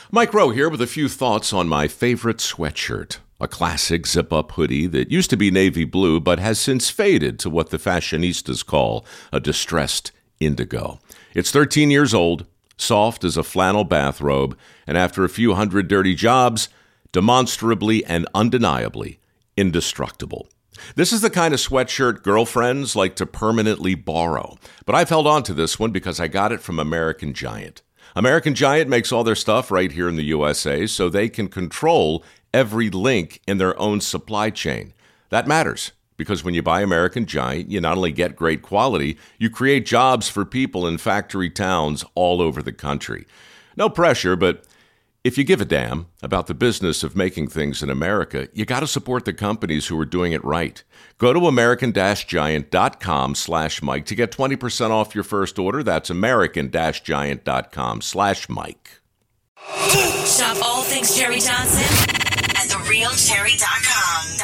Mike Rowe here with a few thoughts on my favorite sweatshirt. A classic zip-up hoodie that used to be navy blue but has since faded to what the fashionistas call a distressed indigo. It's 13 years old, soft as a flannel bathrobe, and after a few hundred dirty jobs, demonstrably and undeniably indestructible. This is the kind of sweatshirt girlfriends like to permanently borrow, but I've held on to this one because I got it from American Giant. American Giant makes all their stuff right here in the USA so they can control every link in their own supply chain. That matters because when you buy American Giant, you not only get great quality, you create jobs for people in factory towns all over the country. No pressure, but if you give a damn about the business of making things in America, you got to support the companies who are doing it right. Go to american-giant.com/Mike to get 20% off your first order. That's american-giant.com/Mike. Shop all things Cherry Johnson at therealcherry.com.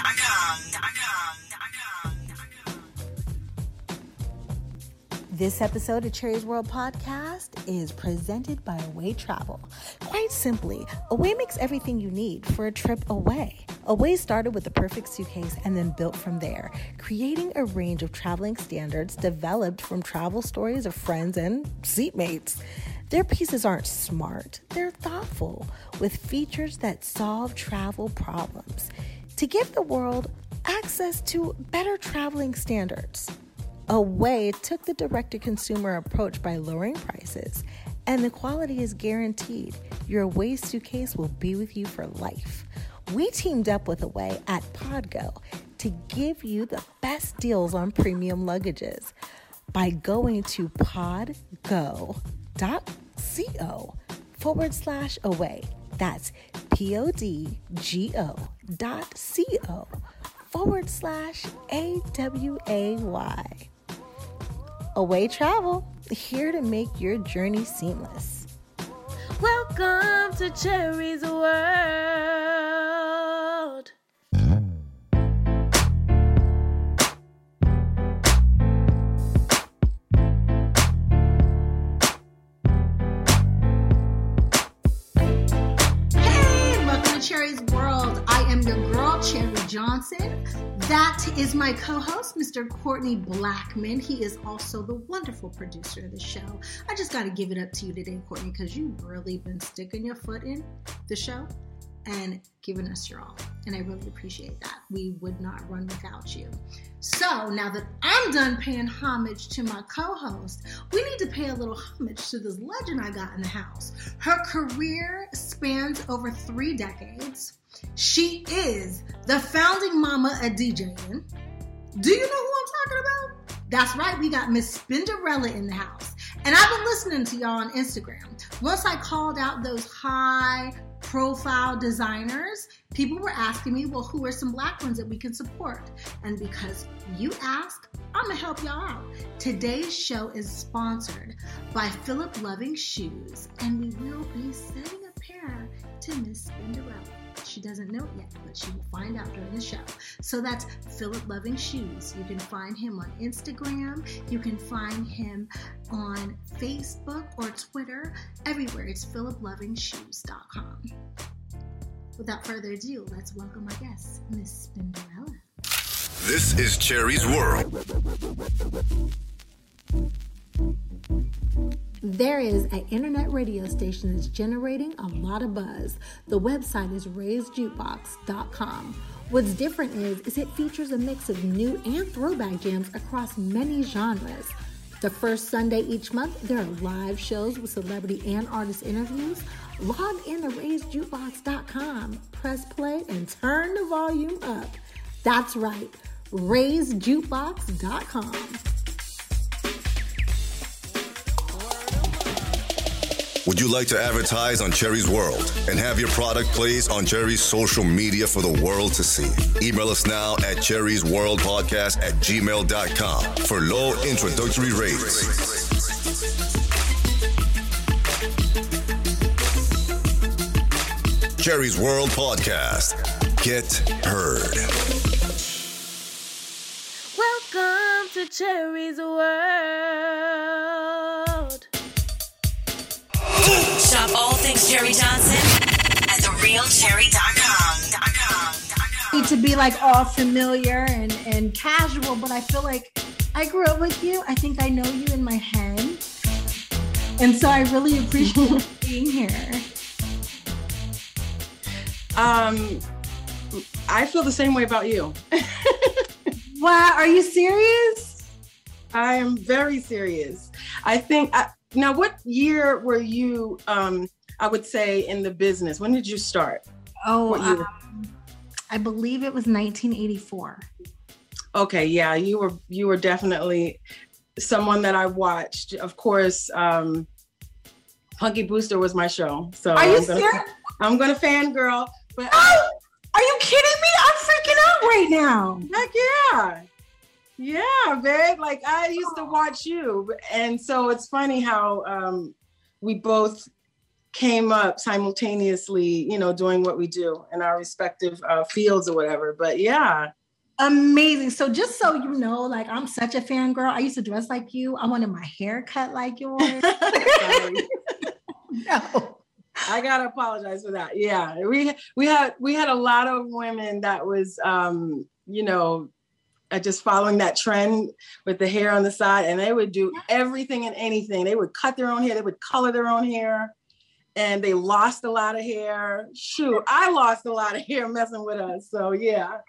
This episode of Cherry's World Podcast is presented by Away Travel. Quite simply, Away makes everything you need for a trip away. Away started with the perfect suitcase and then built from there, creating a range of traveling standards developed from travel stories of friends and seatmates. Their pieces aren't smart, they're thoughtful, with features that solve travel problems to give the world access to better traveling standards. Away took the direct-to-consumer approach by lowering prices, and the quality is guaranteed. Your Away suitcase will be with you for life. We teamed up with Away at Podgo to give you the best deals on premium luggages by going to podgo.co/away. That's podgo.co/AWAY. Away Travel, here to make your journey seamless. Welcome to Cherry's World. Hey, welcome to Cherry's World. I am your girl, Cherry Johnson. That is my co-host, Mr. Courtney Blackman. He is also the wonderful producer of the show. I just got to give it up to you today, Courtney, because you've really been sticking your foot in the show and giving us your all. And I really appreciate that. We would not run without you. So now that I'm done paying homage to my co-host, we need to pay a little homage to this legend I got in the house. Her career spans over 3 decades. She is the founding mama of DJing. Do you know who I'm talking about? That's right, we got Miss Spinderella in the house. And I've been listening to y'all on Instagram. Once I called out those high-profile designers, people were asking me, well, who are some black ones that we can support? And because you asked, I'm going to help y'all out. Today's show is sponsored by Philip Loving Shoes, and we will be sending a pair to Miss Spinderella. She doesn't know it yet, but she will find out during the show. So that's Philip Loving Shoes. You can find him on Instagram. You can find him on Facebook or Twitter. Everywhere. It's philiplovingshoes.com. Without further ado, let's welcome our guest, Miss Spinderella. This is Cherry's World. There is an internet radio station that's generating a lot of buzz. The website is raisejukebox.com. What's different is it features a mix of new and throwback jams across many genres. The first Sunday each month, there are live shows with celebrity and artist interviews. Log in to raisejukebox.com, press play, and turn the volume up. That's right, raisejukebox.com. Would you like to advertise on Cherry's World and have your product placed on Cherry's social media for the world to see? Email us now at cherrysworldpodcast@gmail.com for low introductory rates. Cherry's World Podcast. Get heard. Welcome to Cherry's World. Shop all things Cherry Johnson be like all familiar and casual, but I feel like I grew up with you. I think I know you in my head. And so I really appreciate you being here. I feel the same way about you. Wow, are you serious? I am very serious. I think, now what year were you, I would say, in the business? When did you start? Oh, I believe it was 1984. Okay, yeah, you were definitely someone that I watched. Of course, Punky Brewster was my show. So are you serious? I'm gonna fangirl. But are you kidding me? I'm freaking out right now. Heck yeah. Yeah, babe. Like I used to watch you. And so it's funny how we both came up simultaneously, doing what we do in our respective fields or whatever. But yeah. Amazing. So just so you know, like I'm such a fangirl. I used to dress like you. I wanted my hair cut like yours. No. I gotta apologize for that. Yeah, we had a lot of women that was just following that trend with the hair on the side, and they would do everything and anything. They would cut their own hair, they would color their own hair, and they lost a lot of hair. Shoot, I lost a lot of hair messing with us. So yeah.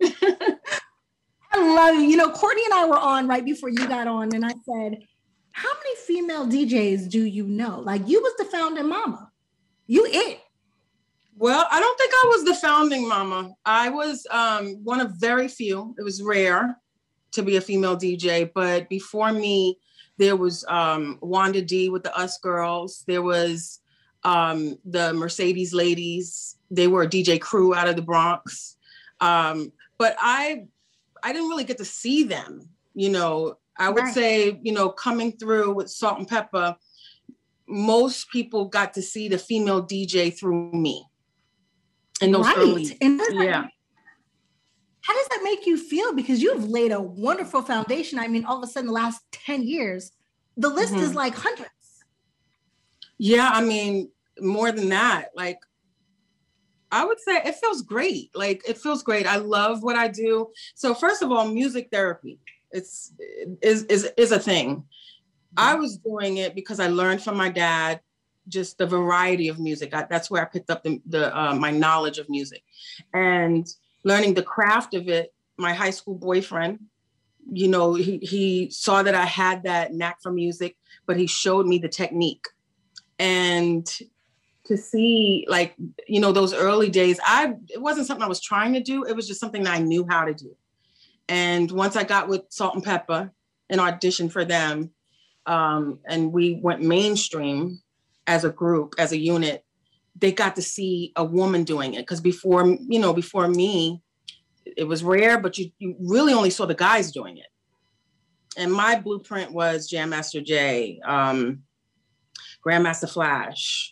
I love you. Courtney and I were on right before you got on, and I said, how many female DJs do you know? Like you was the founding mama. You it. Well, I don't think I was the founding mama. I was one of very few. It was rare to be a female DJ, but before me, there was Wanda D with the Us Girls. There was the Mercedes Ladies. They were a DJ crew out of the Bronx. But I didn't really get to see them. I would say, coming through with Salt and Pepper, most people got to see the female DJ through me. In those early, yeah. How does that make you feel? Because you've laid a wonderful foundation. I mean, all of a sudden, the last 10 years, the list is like hundreds. Yeah, I mean, more than that. Like, I would say it feels great. Like, it feels great. I love what I do. So first of all, music therapy is a thing. I was doing it because I learned from my dad just the variety of music. That's where I picked up my knowledge of music, and learning the craft of it. My high school boyfriend, he saw that I had that knack for music, but he showed me the technique. And to see, like, those early days, it wasn't something I was trying to do. It was just something that I knew how to do. And once I got with Salt and Pepper and auditioned for them, and we went mainstream as a group, as a unit, they got to see a woman doing it. Because before me, it was rare, but you really only saw the guys doing it. And my blueprint was Jam Master Jay, Grandmaster Flash,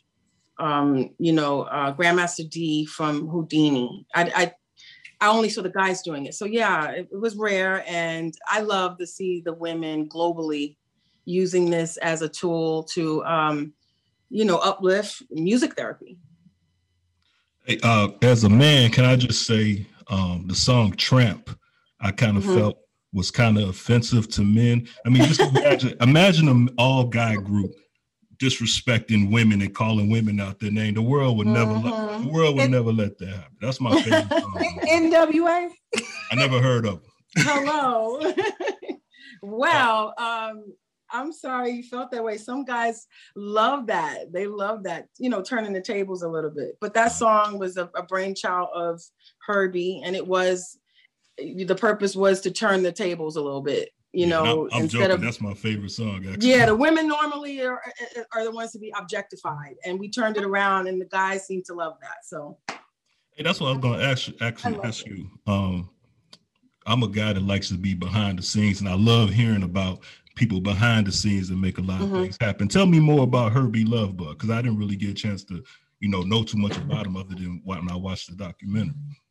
Grandmaster D from Houdini. I only saw the guys doing it. So yeah, it was rare. And I love to see the women globally using this as a tool to, uplift music therapy. Hey, as a man, can I just say the song Tramp, I kind of felt was kind of offensive to men. I mean, just imagine an all guy group disrespecting women and calling women out their name. The world would never let that happen. That's my favorite song. NWA? I never heard of them. Hello. Well, I'm sorry you felt that way. Some guys love that. They love that, turning the tables a little bit. But that song was a brainchild of Herbie, and the purpose was to turn the tables a little bit. I'm instead joking. That's my favorite song, actually. Yeah, the women normally are the ones to be objectified, and we turned it around, and the guys seem to love that. So, hey, that's what I was going to ask you. I'm a guy that likes to be behind the scenes, and I love hearing about people behind the scenes that make a lot of things happen. Tell me more about Herbie Love Bug, because I didn't really get a chance to, know too much about him other than when I watched the documentary.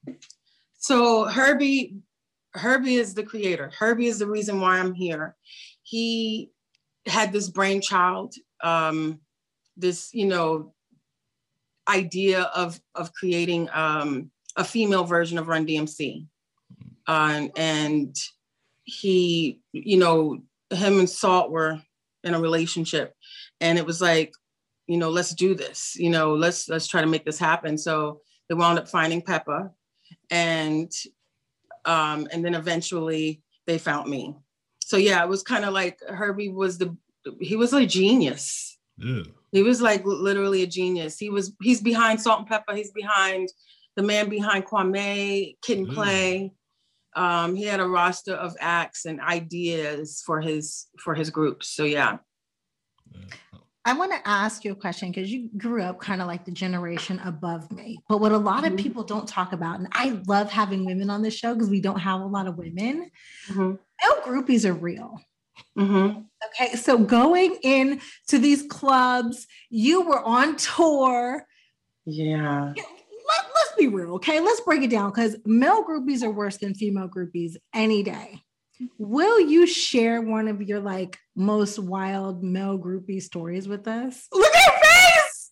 So Herbie is the creator. Herbie is the reason why I'm here. He had this brainchild, this, idea of creating a female version of Run DMC. And he, you know, him and Salt were in a relationship, and it was like, you know, let's do this, you know, let's try to make this happen. So they wound up finding Peppa, and then eventually they found me. So yeah, it was kind of like Herbie was he was a genius. Yeah. He was like literally a genius. He's behind Salt and Peppa. He's behind the man behind Kwame, Kid and Play. He had a roster of acts and ideas for his groups. So yeah. I want to ask you a question, because you grew up kind of like the generation above me. But what a lot of people don't talk about, and I love having women on this show because we don't have a lot of women, male groupies are real. Okay, so going into these clubs, you were on tour. Yeah. Let's be real, okay? Let's break it down, because male groupies are worse than female groupies any day. Will you share one of your like most wild male groupie stories with us? Look at your face!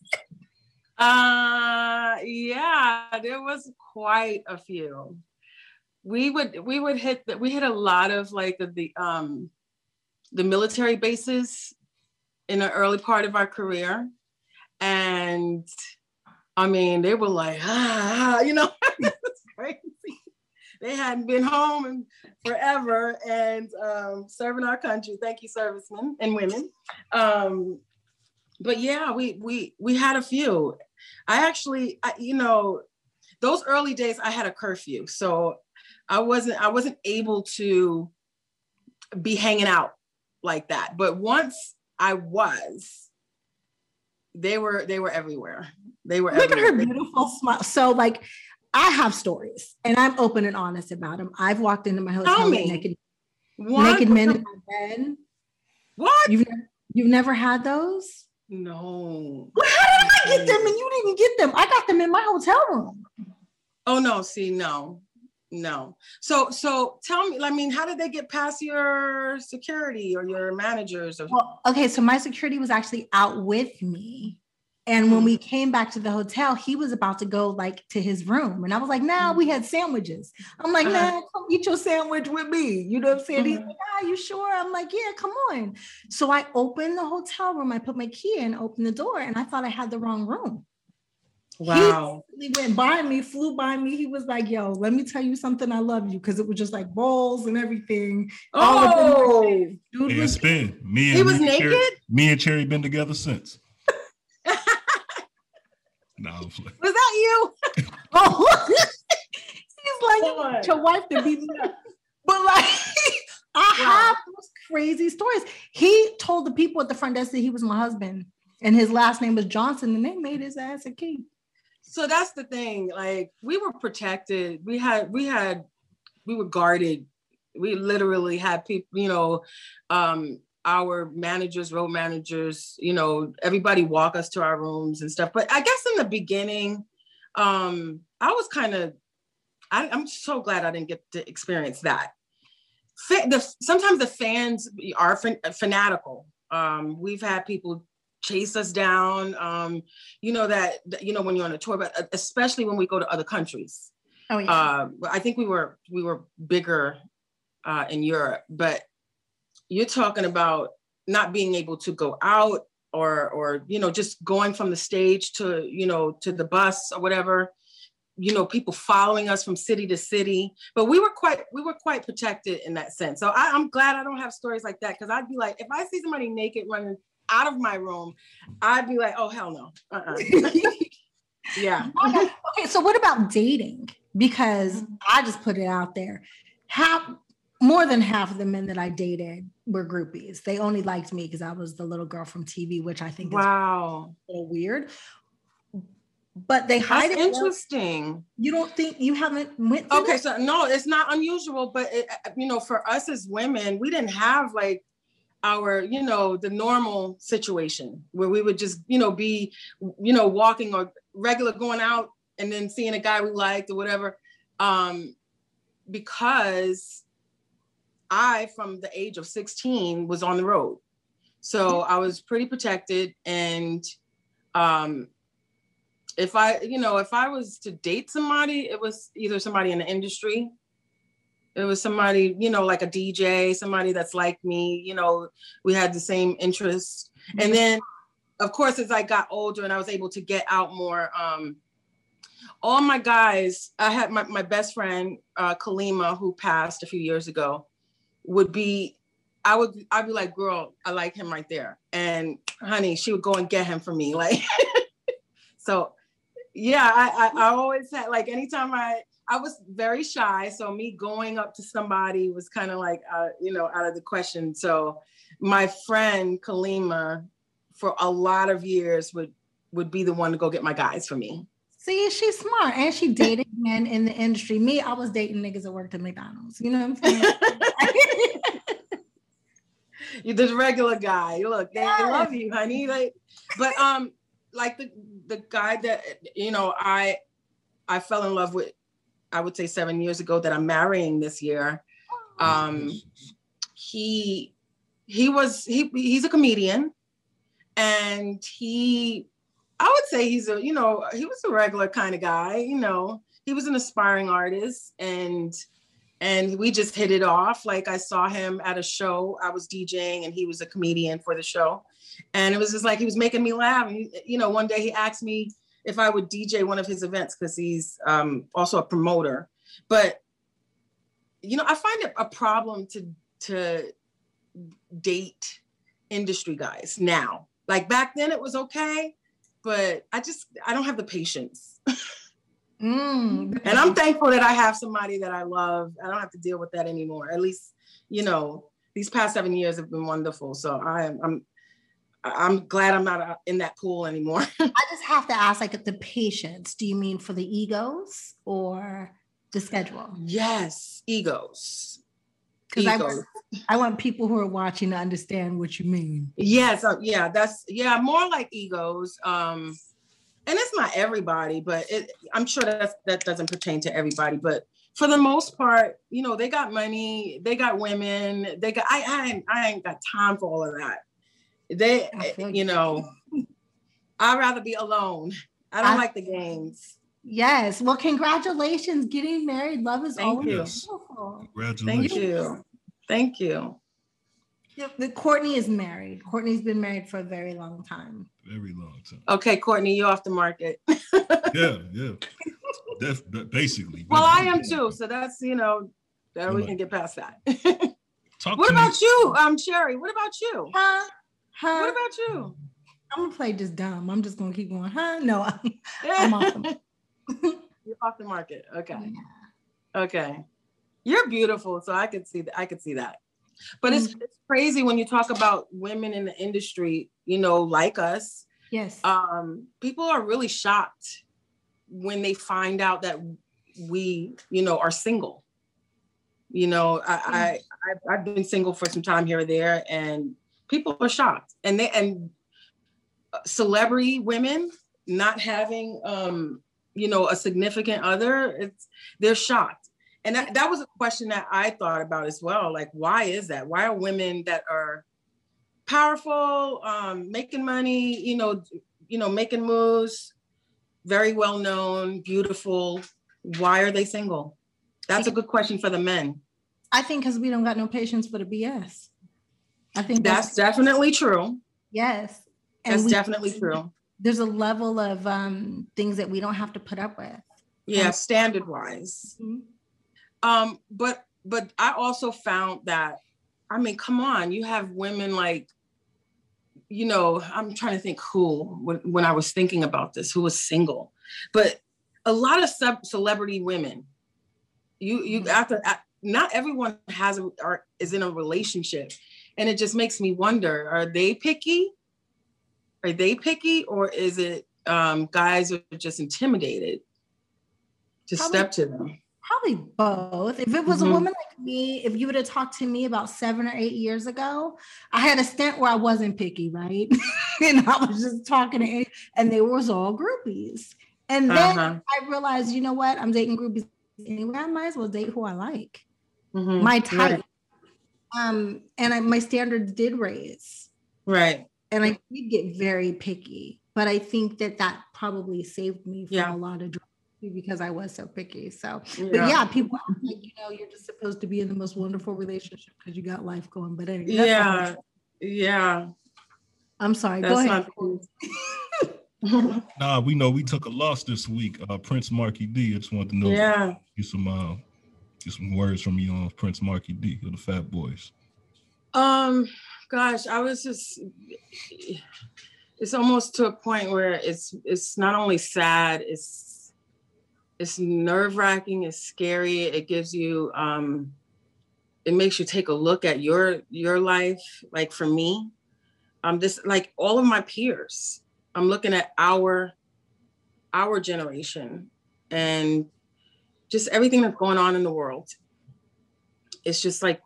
Yeah, there was quite a few. We hit a lot of like the military bases in the early part of our career. And I mean, they were like, you know, it's crazy. They hadn't been home in forever and serving our country. Thank you, servicemen and women. But yeah, we had a few. You know, those early days I had a curfew, so I wasn't able to be hanging out like that. But once I was, they were everywhere. They were Look everywhere. at her beautiful smile. So like, I have stories, and I'm open and honest about them. I've walked into my hotel with naked men in my bed. What? You've never had those? No. Well, how did I get them and you didn't get them? I got them in my hotel room. Oh no! See, no. So tell me. I mean, how did they get past your security or your managers? Well, okay. So my security was actually out with me. And when we came back to the hotel, he was about to go like to his room. And I was like, nah, we had sandwiches. I'm like, nah, come eat your sandwich with me. You know what I'm saying? He's like, you sure? I'm like, yeah, come on. So I opened the hotel room. I put my key in, opened the door, and I thought I had the wrong room. Wow. He went by me, flew by me. He was like, yo, let me tell you something. I love you. Because it was just like bowls and everything. Oh, dude He was naked? Me and Cherry been together since. No, was that you? Oh, he's like, you want your wife to beat me up. But like, I have those crazy stories. He told the people at the front desk that he was my husband, and his last name was Johnson, and they made his ass a king. So that's the thing. Like, we were protected. We were guarded. We literally had people, you know, our managers, road managers, you know, everybody walk us to our rooms and stuff. But I guess in the beginning, I was I'm so glad I didn't get to experience that. Sometimes the fans are fanatical. We've had people chase us down, you know, when you're on a tour, but especially when we go to other countries. Oh yeah. I think we were bigger in Europe, but you're talking about not being able to go out or, you know, just going from the stage to, you know, to the bus or whatever, you know, people following us from city to city, but we were quite protected in that sense. So I'm glad I don't have stories like that. Cause I'd be like, if I see somebody naked running out of my room, I'd be like, oh, hell no. Yeah. Okay. So what about dating? Because I just put it out there. More than half of the men that I dated were groupies. They only liked me because I was the little girl from TV, which I think is a little weird. But they hide it. That's interesting. You don't think you haven't went through Okay, that? so no, it's not unusual, but you know, for us as women, we didn't have like our, you know, the normal situation where we would just, you know, be, you know, walking or regular going out and then seeing a guy we liked or whatever. Because I, from the age of 16, was on the road. So I was pretty protected. And if I was to date somebody, it was either somebody in the industry. It was somebody, like a DJ, somebody that's like me, we had the same interests. And then, of course, as I got older and I was able to get out more, all my guys, I had my best friend, Kalima, who passed a few years ago, I'd be like, girl, I like him right there. And honey, she would go and get him for me. Like, so yeah, I always had, like, anytime I was very shy. So me going up to somebody was kind of like, out of the question. So my friend Kalima, for a lot of years, would be the one to go get my guys for me. See, she's smart, and she dated men in the industry. Me, I was dating niggas that worked at McDonald's. You know what I'm saying? You're the regular guy. Look, they love you, honey. Like, but like the guy that I fell in love with, I would say 7 years ago, that I'm marrying this year. He's a comedian, and I would say he was a regular kind of guy. He was an aspiring artist, and we just hit it off. Like, I saw him at a show. I was DJing, and he was a comedian for the show. And it was just like, he was making me laugh. And one day he asked me if I would DJ one of his events, because he's also a promoter. But, I find it a problem to date industry guys now. Like, back then it was okay, but I don't have the patience. And I'm thankful that I have somebody that I love. I don't have to deal with that anymore. At least, these past 7 years have been wonderful. So I'm glad I'm not in that pool anymore. I just have to ask, like, the patience, do you mean for the egos or the schedule? Yes, egos. Because I want people who are watching to understand what you mean. Yes, more like egos. And it's not everybody, but I'm sure that doesn't pertain to everybody. But for the most part, they got money, they got women, I ain't got time for all of that. I'd rather be alone. I don't like the games. Yes. Well, congratulations getting married. Love is always beautiful. Congratulations. Thank you. Courtney is married. Courtney's been married for a very long time. Very long time. Okay, Courtney, you're off the market. Yeah. That's basically. Well, I am too. So that's, that we can get past that. What about you, Sherry? What about you? What about you? I'm gonna play just dumb. I'm just gonna keep going. No, I'm off the market. You're off the market. Okay. Yeah. Okay. You're beautiful, so I could see that. But it's crazy when you talk about women in the industry, like us. Yes. People are really shocked when they find out that we, are single. I've been single for some time here or there, and people are shocked. And celebrity women not having, a significant other, they're shocked. And that was a question that I thought about as well. Like, why is that? Why are women that are powerful, making money, making moves, very well known, beautiful, why are they single? That's a good question for the men. I think because we don't got no patience for the BS. I think that's definitely true. Yes. And that's definitely true. There's a level of things that we don't have to put up with. Yeah, standard wise. Mm-hmm. But I also found that, come on, you have women like, I'm trying to think when I was thinking about this, who was single, but a lot of celebrity women, not everyone is in a relationship. And it just makes me wonder, are they picky? Or is it guys are just intimidated to step to them? Probably both. If it was a woman like me, if you would have talked to me about 7 or 8 years ago, I had a stint where I wasn't picky, right? And I was just talking to, and they was all groupies. And then I realized, you know what? I'm dating groupies anyway. I might as well date who I like. Mm-hmm. My type. Right. My standards did raise. Right. And I did get very picky. but I think that probably saved me from Yeah. a lot of drugs because I was so picky. So, Yeah. but yeah, people act like, you're just supposed to be in the most wonderful relationship because you got life going. But anyway, that's yeah. I'm sorry. That's Go ahead. Nah, we know we took a loss this week. Prince Marky D. I just wanted to know. Yeah. Get some words from you on Prince Marky D of the Fat Boys. Gosh, I was just. It's almost to a point where it's not only sad, it's nerve-wracking, it's scary. It gives you it makes you take a look at your life. Like for me, this, like all of my peers, I'm looking at our generation and just everything that's going on in the world. It's just like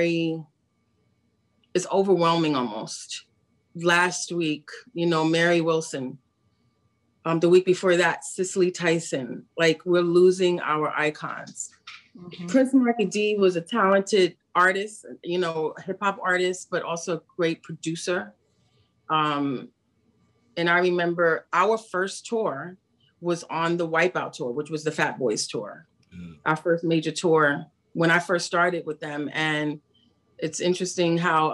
it's overwhelming almost. Last week, Mary Wilson. The week before that, Cicely Tyson. Like, we're losing our icons. Mm-hmm. Prince Marky D was a talented artist, hip hop artist, but also a great producer. And I remember our first tour was on the Wipeout tour, which was the Fat Boys tour. Yeah. Our first major tour when I first started with them. And it's interesting how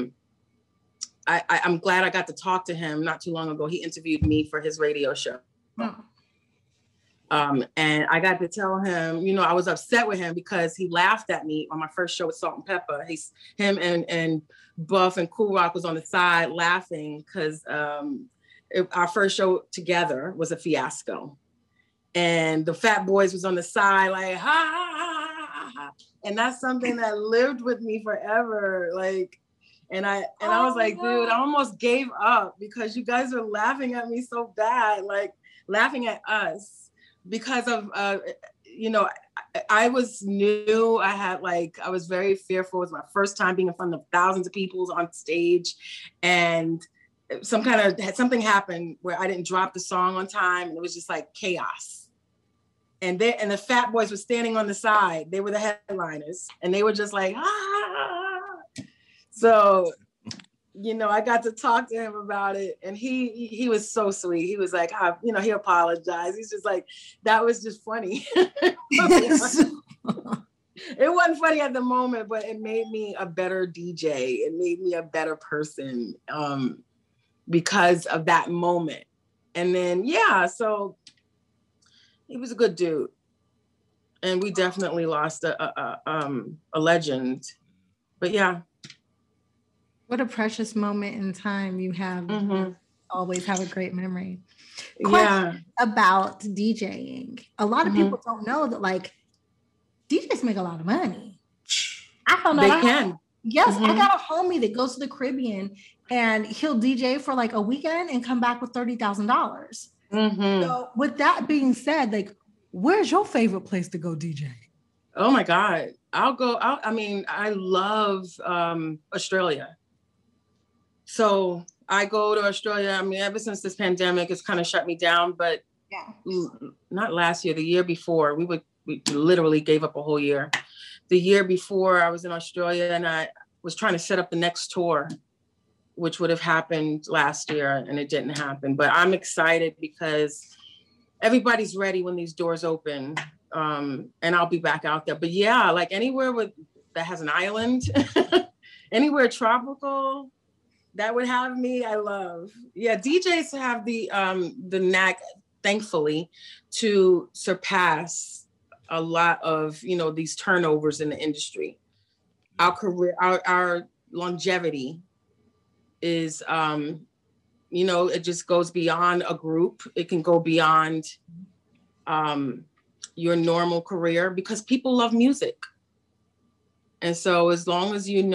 I'm glad I got to talk to him not too long ago. He interviewed me for his radio show. Oh. And I got to tell him, I was upset with him because he laughed at me on my first show with Salt and Pepper. Him and Buff and Cool Rock was on the side laughing because our first show together was a fiasco. And the Fat Boys was on the side like, ha, ha, ha, ha, ha. And that's something that lived with me forever. Like, and I was like, dude, I almost gave up because you guys are laughing at me so bad, like laughing at us because of, I was new. I was very fearful. It was my first time being in front of thousands of people on stage, and something happened where I didn't drop the song on time, and it was just like chaos. And the Fat Boys were standing on the side. They were the headliners, and they were just like, ah. So, I got to talk to him about it, and he was so sweet. He was like, he apologized. He's just like, that was just funny. It wasn't funny at the moment, but it made me a better DJ. It made me a better person because of that moment. And then, so he was a good dude. And we definitely lost a legend. But yeah. What a precious moment in time you have. Mm-hmm. Always have a great memory. Question about DJing. A lot of people don't know that, like, DJs make a lot of money. I found out they can. Yes, I got a homie that goes to the Caribbean and he'll DJ for like a weekend and come back with $30,000. Mm-hmm. So with that being said, like, where's your favorite place to go DJ? Oh my God. I love Australia. So I go to Australia. I mean, ever since this pandemic, it's kind of shut me down, but not last year, the year before, we literally gave up a whole year. The year before I was in Australia and I was trying to set up the next tour, which would have happened last year, and it didn't happen. But I'm excited because everybody's ready when these doors open, and I'll be back out there. But yeah, like anywhere that has an island, anywhere tropical, that would have me. I love. Yeah, DJs have the knack, thankfully, to surpass a lot of these turnovers in the industry. Our career, our longevity is it just goes beyond a group. It can go beyond your normal career because people love music. And so as long as you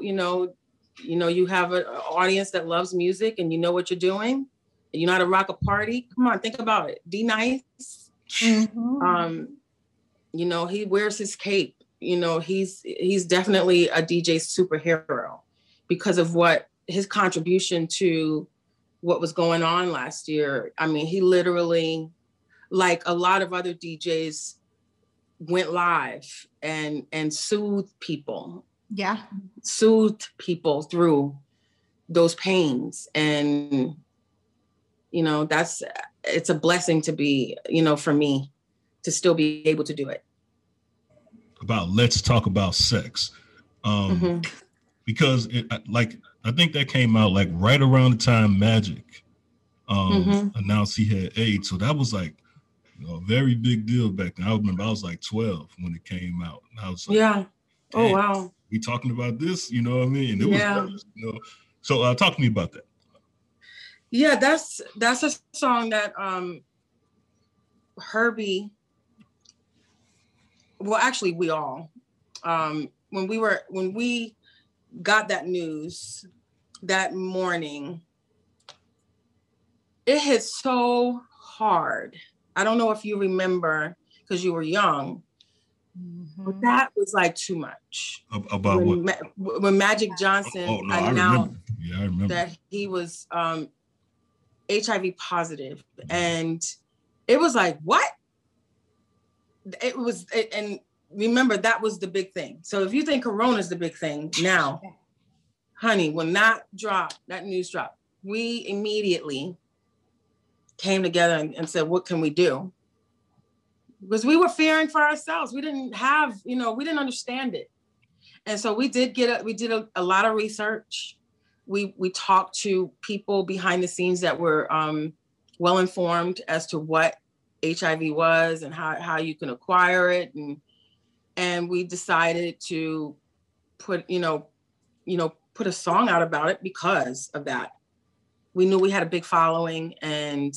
have an audience that loves music and you know what you're doing, and you know how to rock a party, come on, think about it. D-Nice. Mm-hmm. He wears his cape. He's definitely a DJ superhero because of what his contribution to what was going on last year. I mean, he literally, like a lot of other DJs, went live and soothed people. Yeah. Soothed people through those pains. And it's a blessing to be, for me to still be able to do it. About Let's Talk About Sex. Because I think that came out like right around the time Magic announced he had AIDS. So that was like a very big deal back then. I remember I was like 12 when it came out. And I was like, yeah. Oh, wow. We talking about this, you know what I mean? It was, So talk to me about that. Yeah, that's a song that Herbie, well, actually we all, when we got that news that morning, it hit so hard. I don't know if you remember because you were young, but that was like too much. About when Magic Johnson announced I remember that he was HIV positive, and it was like, what? And remember, that was the big thing. So if you think Corona is the big thing now, honey, when that news dropped, we immediately came together and said, what can we do? Because we were fearing for ourselves. We didn't have, we didn't understand it. And so we did a lot of research. We talked to people behind the scenes that were well-informed as to what HIV was and how you can acquire it. And we decided to put a song out about it because of that. We knew we had a big following, and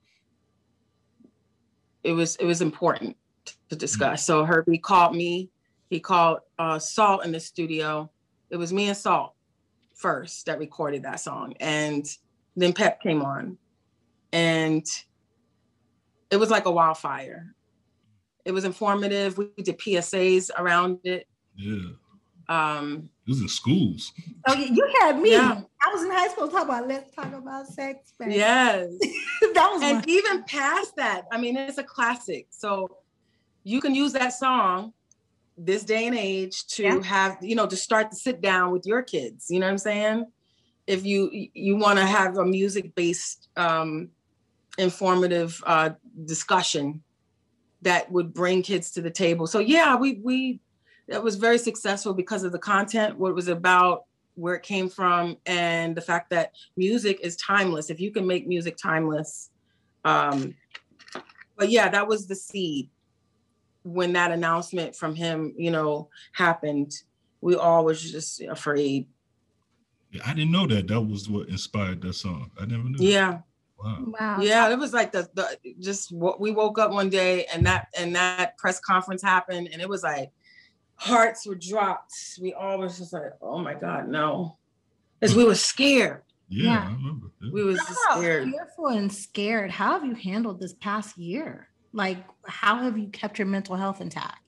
it was important to discuss. So Herbie called me. He called Salt in the studio. It was me and Salt first that recorded that song, and then Pep came on, and it was like a wildfire. It was informative. We did PSAs around it. Yeah. It was in schools. Oh, you had me. Yeah. I was in high school talking about Let's Talk About Sex. Baby. Yes. That was and even past that, I mean, it's a classic. So you can use that song this day and age to have, to start to sit down with your kids. You know what I'm saying? If you want to have a music-based informative discussion that would bring kids to the table. So yeah, that was very successful because of the content, what it was about, where it came from, and the fact that music is timeless. If you can make music timeless. But yeah, that was the seed. When that announcement from him, happened, we all was just afraid. Yeah, I didn't know that. That was what inspired that song. I never knew. Yeah. Wow. Yeah, it was like we woke up one day and that press conference happened, and it was like hearts were dropped. We all was just like, oh my God, no. Because we were scared. Yeah, I remember. Yeah. We was scared. Fearful and scared. How have you handled this past year? Like, how have you kept your mental health intact?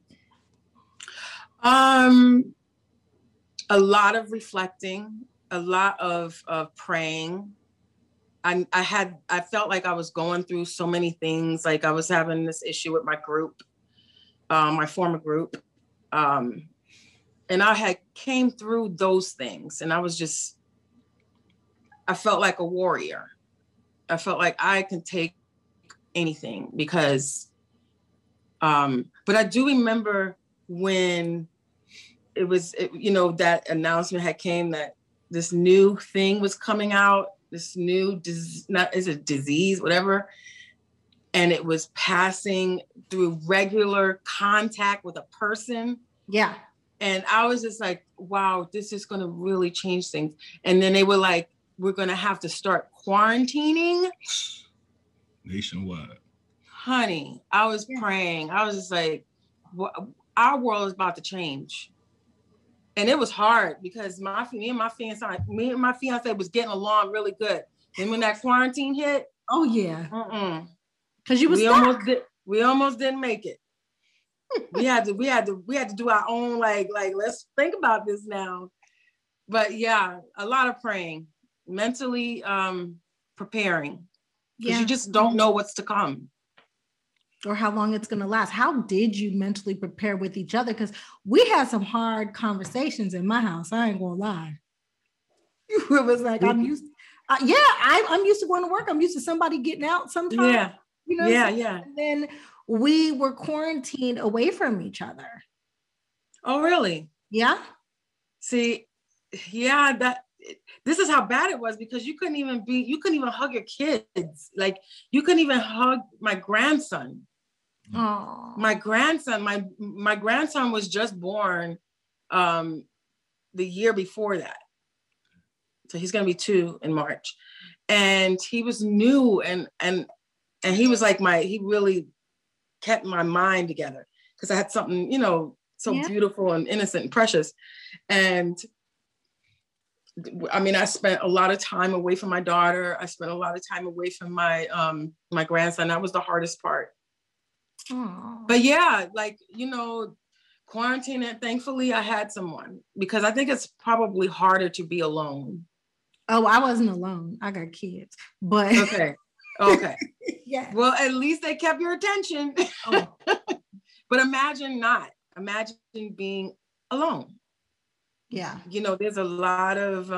A lot of reflecting, a lot of praying. I felt like I was going through so many things. Like I was having this issue with my group, my former group. And I had came through those things, and I felt like a warrior. I felt like I can take anything because, but I do remember when that announcement had came that this new thing was coming out, this new disease, whatever. And it was passing through regular contact with a person. Yeah. And I was just like, wow, this is going to really change things. And then they were like, we're going to have to start quarantining. Nationwide. Honey, I was praying. I was just like, our world is about to change. And it was hard because me and my fiance was getting along really good. And when that quarantine hit, oh yeah, because we almost didn't make it. we had to do our own like let's think about this now. But yeah, a lot of praying, mentally preparing, because you just don't know what's to come. Or how long it's going to last. How did you mentally prepare with each other? Because we had some hard conversations in my house. I ain't going to lie. It was like, I'm used to going to work. I'm used to somebody getting out sometimes. Yeah. You know. Yeah. And then we were quarantined away from each other. Oh, really? Yeah. See, yeah, this is how bad it was, because you couldn't even hug your kids. Like, you couldn't even hug my grandson. Oh. My grandson was just born the year before that. So he's going to be 2 in March. And he was new and he was like he really kept my mind together, because I had something, so beautiful and innocent and precious. And I mean, I spent a lot of time away from my daughter. I spent a lot of time away from my my grandson. That was the hardest part. Aww. But yeah, like, quarantine, and thankfully I had someone, because I think it's probably harder to be alone. Oh, I wasn't alone. I got kids, but okay. Yeah. Well, at least they kept your attention. Oh. But imagine being alone. Yeah. There's a lot of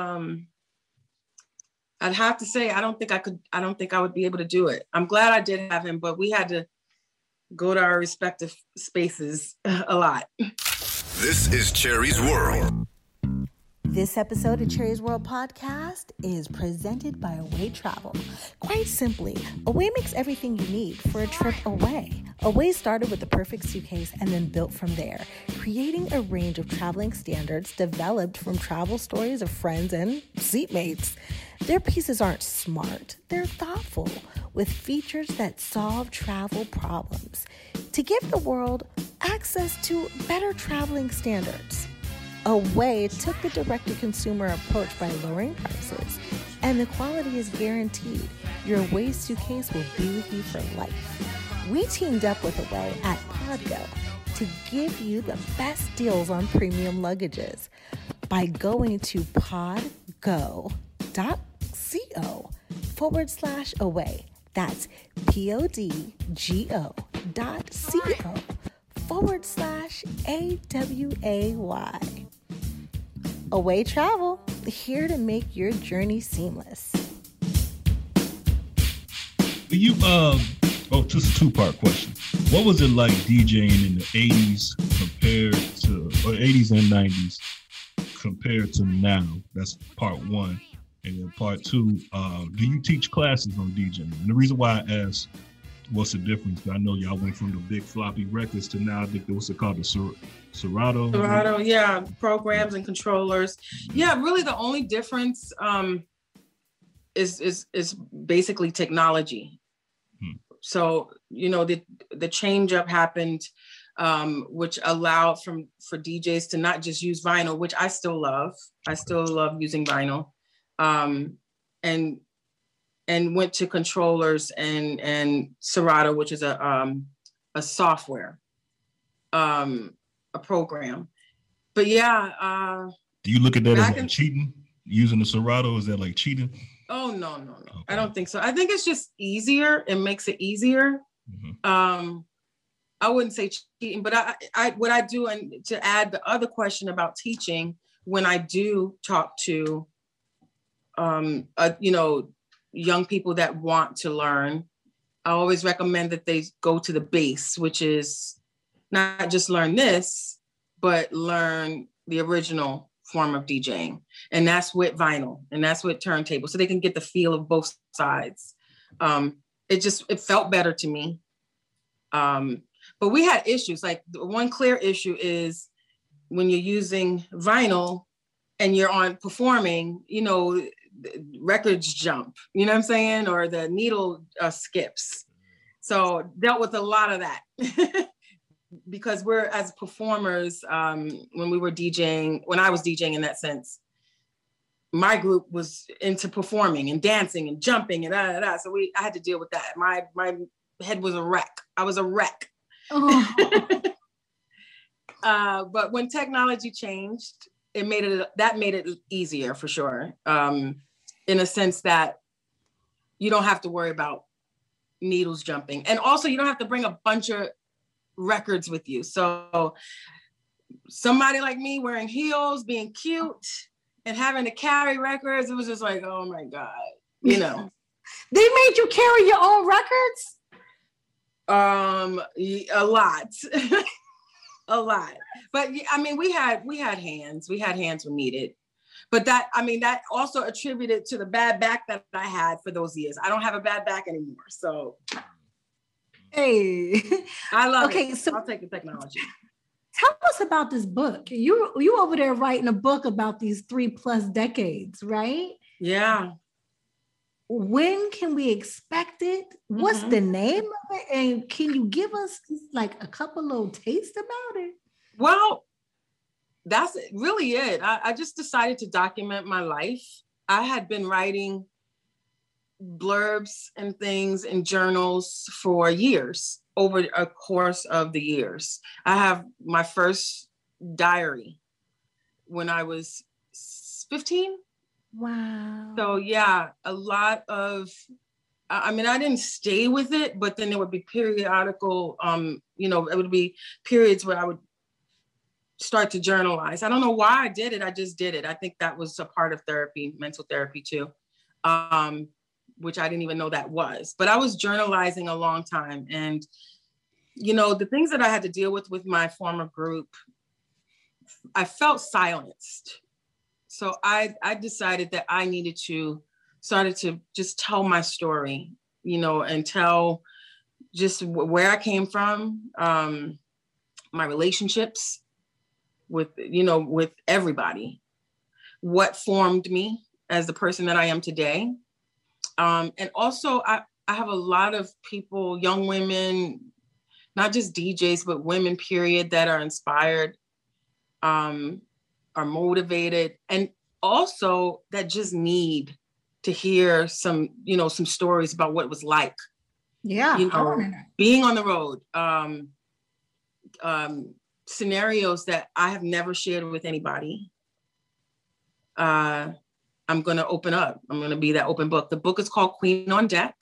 I'd have to say I don't think I would be able to do it. I'm glad I did have him, but we had to go to our respective spaces a lot. This is Cherry's World. This episode of Cherry's World Podcast is presented by Away Travel. Quite simply, Away makes everything you need for a trip away. Away started with the perfect suitcase and then built from there, creating a range of traveling standards developed from travel stories of friends and seatmates. Their pieces aren't smart, they're thoughtful, with features that solve travel problems to give the world access to better traveling standards. Away took the direct-to-consumer approach by lowering prices, and the quality is guaranteed. Your Away suitcase will be with you for life. We teamed up with Away at Podgo to give you the best deals on premium luggages by going to podgo.co/away. That's podgo.co/AWAY. Away Travel, here to make your journey seamless. Just a 2-part question. What was it like DJing in the 80s or 80s and 90s compared to now? That's part 1. And then part 2, do you teach classes on DJing? And the reason why I asked what's the difference, I know y'all went from the big floppy records to now, I think what's it called, the Serato? Serato, yeah, programs and controllers. Yeah, really the only difference is basically technology. So, the change up happened, which allowed for DJs to not just use vinyl, which I still love. I still love using vinyl. And went to controllers and Serato, which is a software, a program. But yeah. Do you look at that as like cheating? Using the Serato, is that like cheating? Oh, no. Okay. I don't think so. I think it's just easier. It makes it easier. Mm-hmm. I wouldn't say cheating, but I what I do, and to add the other question about teaching, when I do talk to, young people that want to learn, I always recommend that they go to the base, which is not just learn this, but learn the original form of DJing. And that's with vinyl, and that's with turntable, so they can get the feel of both sides. It felt better to me. But we had issues. Like, one clear issue is when you're using vinyl and you're on performing, records jump, you know what I'm saying? Or the needle skips. So dealt with a lot of that because we're, as performers, when we were DJing, when I was DJing in that sense, my group was into performing and dancing and jumping and So I had to deal with that. My head was a wreck. I was a wreck. Oh. But when technology changed, it made it easier for sure. In a sense that you don't have to worry about needles jumping. And also you don't have to bring a bunch of records with you. So somebody like me wearing heels, being cute and having to carry records, it was just like, oh my God. you know. They made you carry your own records? A lot. A lot. But I mean, we had hands. We had hands when needed. But that also attributed to the bad back that I had for those years. I don't have a bad back anymore. So hey. I love okay, it. So I'll take the technology. Tell us about this book. You over there writing a book about these 3+ decades, right? Yeah. When can we expect it? What's the name of it? And can you give us like a couple little tastes about it? Well, that's really it. I just decided to document my life. I had been writing blurbs and things in journals for years, over a course of the years. I have my first diary when I was 15. Wow. So yeah, a lot of, I didn't stay with it, but then there would be periodical, it would be periods where I would start to journalize. I don't know why I did it. I just did it. I think that was a part of therapy, mental therapy too, which I didn't even know that was. But I was journalizing a long time. And, the things that I had to deal with my former group, I felt silenced. So I decided that I needed to started to just tell my story, and tell just where I came from, my relationships with everybody, what formed me as the person that I am today. And also I have a lot of people, young women, not just DJs, but women, period, that are inspired, are motivated, and also that just need to hear some stories about what it was like. Yeah, being on the road, scenarios that I have never shared with anybody. I'm going to open up. I'm going to be that open book. The book is called Queen on Deck.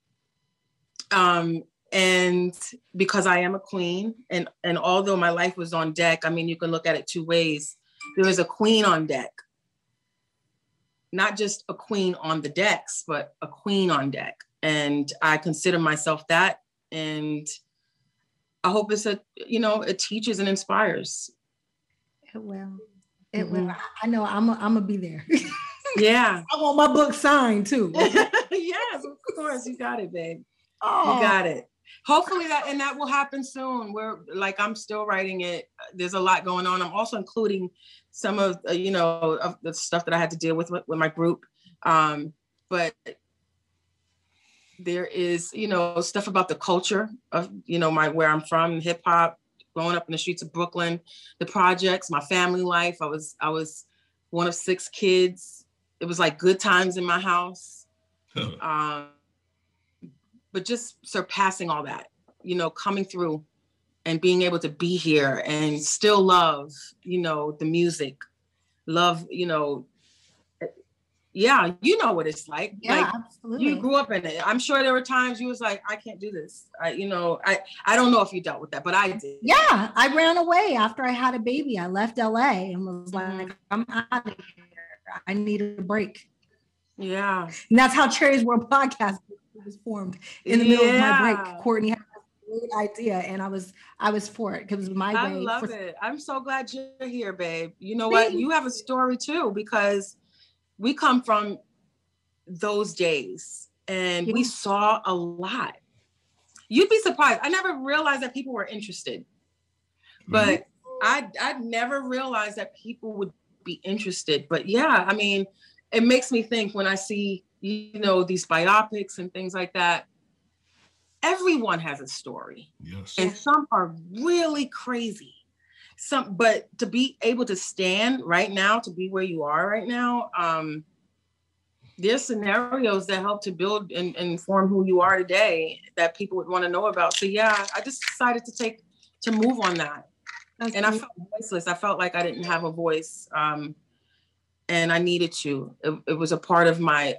And because I am a queen, and although my life was on deck, you can look at it two ways. There is a queen on deck, not just a queen on the decks, but a queen on deck. And I consider myself that. And I hope it teaches and inspires. It will. It will. I know I'm gonna be there. Yeah. I want my book signed too. Yes, of course. You got it, babe. Oh. You got it. Hopefully that will happen soon. I'm still writing it. There's a lot going on. I'm also including some of of the stuff that I had to deal with my group. But there is, stuff about the culture of, where I'm from, hip hop, growing up in the streets of Brooklyn, the projects, my family life. I was one of 6 kids. It was like good times in my house. But just surpassing all that, coming through and being able to be here and still love, the music, love, yeah, what it's like. Yeah, absolutely. You grew up in it. I'm sure there were times you was like, I can't do this. I don't know if you dealt with that, but I did. Yeah, I ran away after I had a baby. I left LA and was like, I'm out of here. I need a break. Yeah. And that's how Cherry's World podcast was formed in the middle of my break. Courtney had a great idea and I was for it because it was my way. I love it. I'm so glad you're here, babe. You know what? You have a story too, because we come from those days and we saw a lot. You'd be surprised. I never realized that people were interested, but I'd never realized that people would be interested. But yeah, it makes me think when I see, these biopics and things like that, everyone has a story. Yes. And some are really crazy. But to be able to stand right now, to be where you are right now, there's scenarios that help to build and form who you are today that people would want to know about. So yeah, I just decided to move on that. And I felt voiceless. I felt like I didn't have a voice. And I needed to. It was a part of my,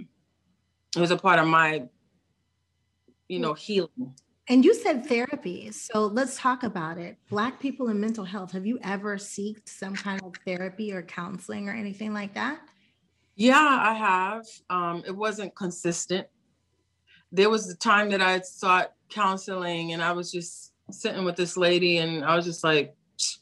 healing. And you said therapy. So let's talk about it. Black people in mental health. Have you ever sought some kind of therapy or counseling or anything like that? Yeah, I have. It wasn't consistent. There was the time that I sought counseling and I was just sitting with this lady and I was just like,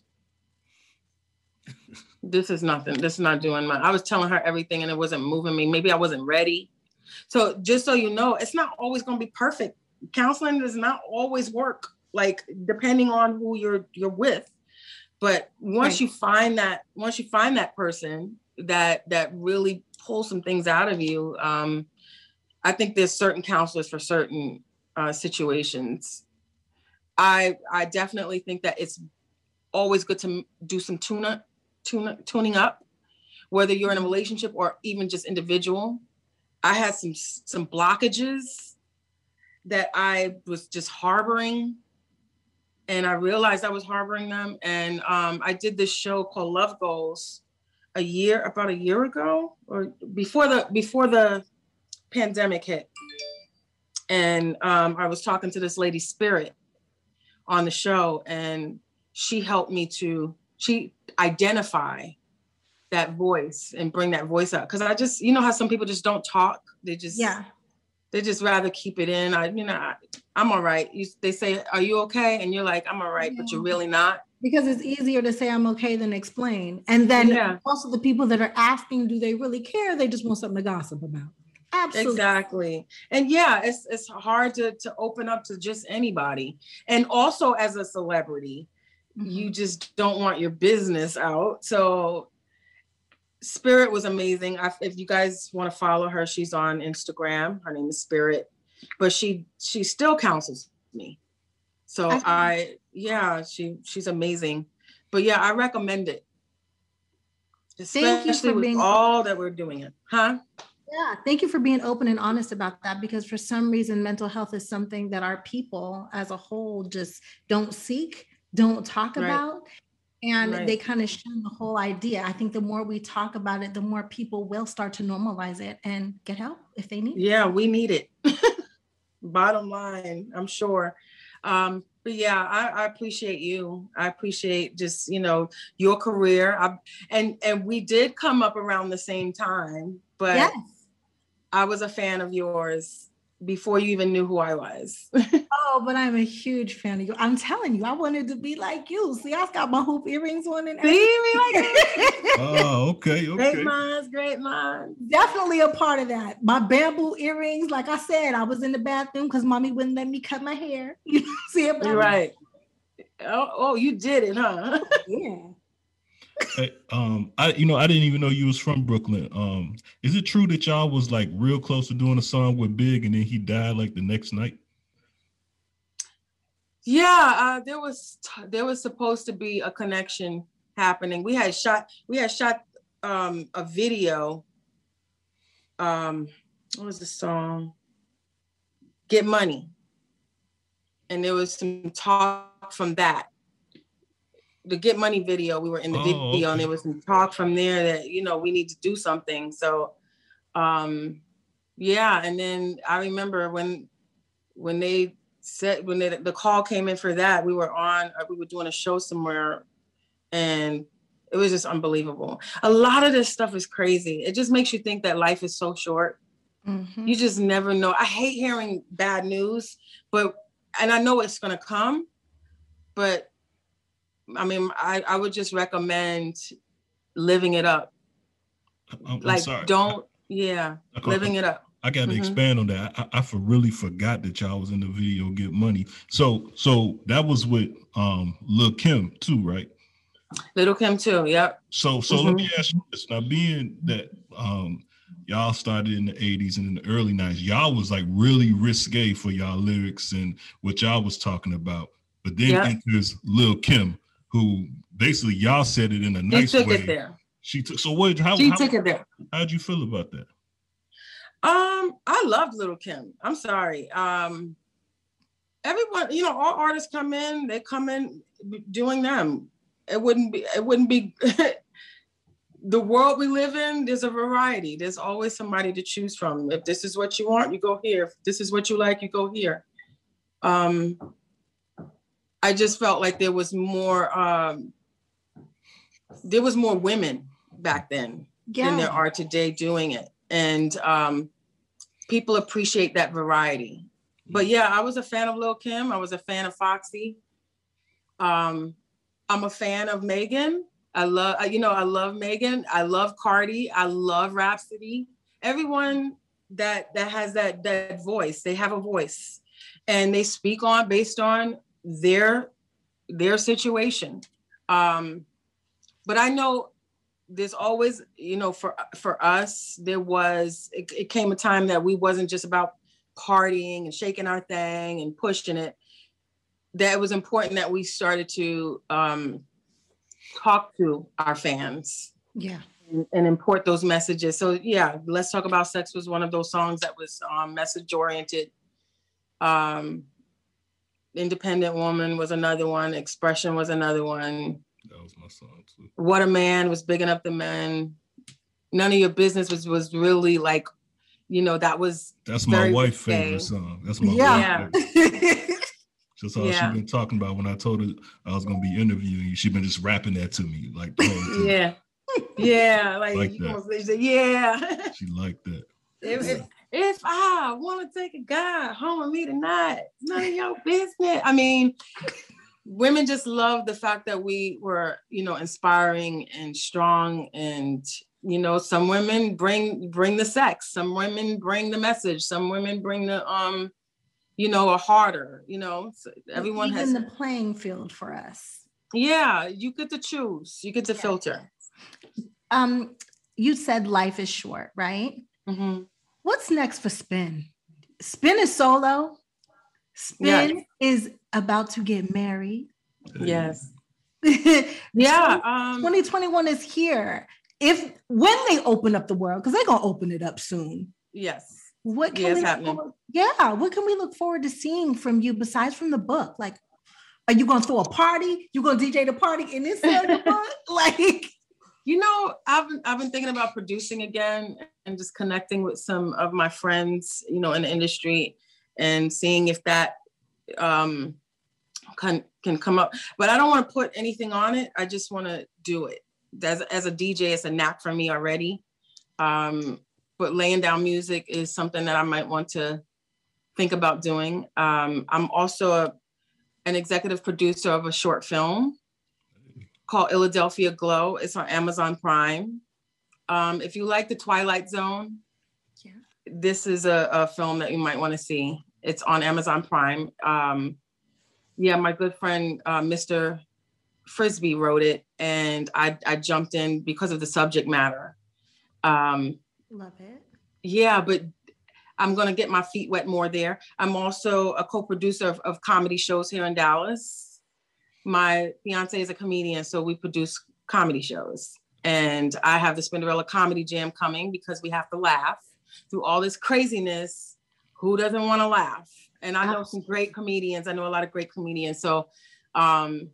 this is nothing. This is not doing I was telling her everything and it wasn't moving me. Maybe I wasn't ready. So just so you know, it's not always going to be perfect. Counseling does not always work, like depending on who you're with. But once you find that person that really pulls some things out of you, I think there's certain counselors for certain situations. I definitely think that it's always good to do some tuning up, whether you're in a relationship or even just individual. I had some blockages that I was just harboring, and I realized I was harboring them. And I did this show called Love Goals about a year ago, or before the pandemic hit. And I was talking to this lady, Spirit, on the show, and she helped me she identify that voice and bring that voice up. Cause I just, you know how some people just don't talk. They just rather keep it in. I'm all right. They say, are you okay? And you're like, I'm all right, but you're really not. Because it's easier to say I'm okay than explain. And then also the people that are asking, do they really care? They just want something to gossip about. Absolutely. Exactly. And yeah, it's hard to open up to just anybody. And also as a celebrity, you just don't want your business out. So Spirit was amazing. If you guys want to follow her, she's on Instagram. Her name is Spirit, but she still counsels me. So she's amazing. But yeah, I recommend it. Thank you for being all that we're doing it. Huh? Yeah, thank you for being open and honest about that, because for some reason, mental health is something that our people as a whole just don't seek, don't talk about, and they kind of shun the whole idea. I think the more we talk about it, the more people will start to normalize it and get help if they need it. Yeah, we need it. Bottom line, I'm sure. But yeah, I appreciate you. I appreciate just, your career. And we did come up around the same time, but yes. I was a fan of yours before you even knew who I was. Oh, but I'm a huge fan of you. I'm telling you, I wanted to be like you. See, I got my hoop earrings on and everything. See me like that? Oh, okay. Great minds. Definitely a part of that. My bamboo earrings, like I said, I was in the bathroom because mommy wouldn't let me cut my hair. You see it? Right. Oh, you did it, huh? Yeah. Hey, I didn't even know you was from Brooklyn. Is it true that y'all was like real close to doing a song with Big and then he died like the next night? Yeah, there was supposed to be a connection happening. We had shot a video. What was the song? Get Money. And there was some talk from that. The Get Money video, we were in the video, okay. And there was some talk from there that, we need to do something. So, and then I remember when the call came in for that, we were doing a show somewhere, and it was just unbelievable. A lot of this stuff is crazy. It just makes you think that life is so short. Mm-hmm. You just never know. I hate hearing bad news, and I know it's going to come, but I mean, I would just recommend living it up. I'm sorry. Living it up. I got to expand on that. I really forgot that y'all was in the video Get Money. So that was with Lil' Kim too, right? Little Kim too, yep. So let me ask you this. Now, being that y'all started in the 80s and in the early 90s, y'all was like really risque for y'all lyrics and what y'all was talking about. But then enters Lil' Kim, who basically y'all said it in a nice way. She took it there. She took it there. How'd you feel about that? I loved Lil' Kim. I'm sorry. Everyone, all artists come in doing them. It wouldn't be the world we live in. There's a variety. There's always somebody to choose from. If this is what you want, you go here. If this is what you like, you go here. I just felt like there was more women back then. than there are today doing it. And people appreciate that variety. But yeah, I was a fan of Lil' Kim. I was a fan of Foxy. I'm a fan of Megan. I love Megan. I love Cardi. I love Rhapsody. Everyone that has that voice, they have a voice, and they speak based on their situation. But I know there's always, for us, it came a time that we wasn't just about partying and shaking our thing and pushing it. That it was important that we started to talk to our fans. Yeah. And import those messages. So yeah, Let's Talk About Sex was one of those songs that was message oriented. Independent Woman was another one. Expression was another one. That was my song too. What a Man was Big Enough the Men. None of Your Business was really like, that's my wife's favorite song. That's my wife's favorite. That's all she's been talking about. When I told her I was gonna be interviewing you, she's been just rapping that to me like the whole time. Yeah, like that. Yeah. She liked that. If I want to take a guy home with me tonight, none of your business. I mean, women just love the fact that we were, inspiring and strong. And, some women bring the sex. Some women bring the message. Some women bring the, a harder, so everyone even has the playing field for us. Yeah, you get to choose. You get to filter. You said life is short, right? Mm-hmm. What's next for Spin? Spin is solo. Spin is about to get married. Yes. Yeah. 2021 is here. When they open up the world, because they're gonna open it up soon. Yes. What can what can we look forward to seeing from you besides from the book? Like, are you gonna throw a party? You gonna DJ the party in this book? Like, I've been thinking about producing again and just connecting with some of my friends, in the industry, and seeing if that can come up. But I don't want to put anything on it. I just want to do it. As a DJ, it's a knack for me already. But laying down music is something that I might want to think about doing. I'm also an executive producer of a short film called Philadelphia Glow. It's on Amazon Prime. If you like The Twilight Zone, this is a film that you might want to see. It's on Amazon Prime. My good friend, Mr. Frisbee wrote it, and I jumped in because of the subject matter. Love it. Yeah, but I'm going to get my feet wet more there. I'm also a co-producer of comedy shows here in Dallas. My fiance is a comedian, so we produce comedy shows. And I have the Spinderella Comedy Jam coming because we have to laugh through all this craziness. Who doesn't want to laugh? And I know some great comedians. I know a lot of great comedians. So I'm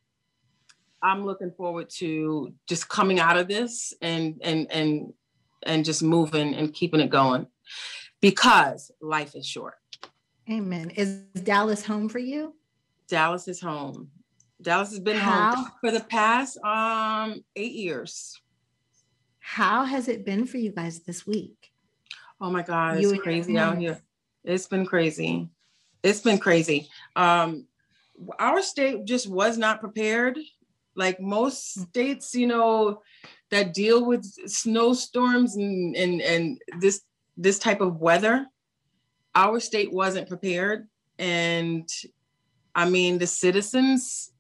looking forward to just coming out of this and just moving and keeping it going, because life is short. Amen. Is Dallas home for you? Dallas is home. Dallas has been home for the past 8 years. How has it been for you guys this week? Oh my God, it's crazy out here. It's been crazy. It's been crazy. Our state just was not prepared. Like most states, that deal with snowstorms and this type of weather, our state wasn't prepared. And I mean, the citizens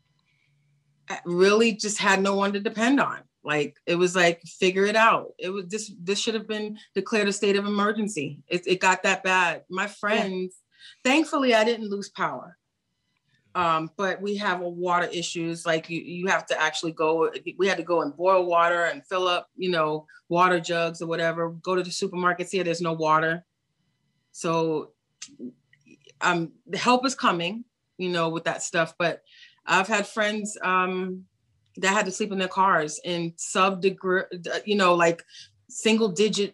really just had no one to depend on. Like, it was like, figure it out. It was this should have been declared a state of emergency. It got that bad. My friends, thankfully I didn't lose power. But we have water issues. Like you have to actually we had to go and boil water and fill up, water jugs or whatever, go to the supermarkets here, there's no water. So the help is coming, with that stuff. But I've had friends that had to sleep in their cars in like single digit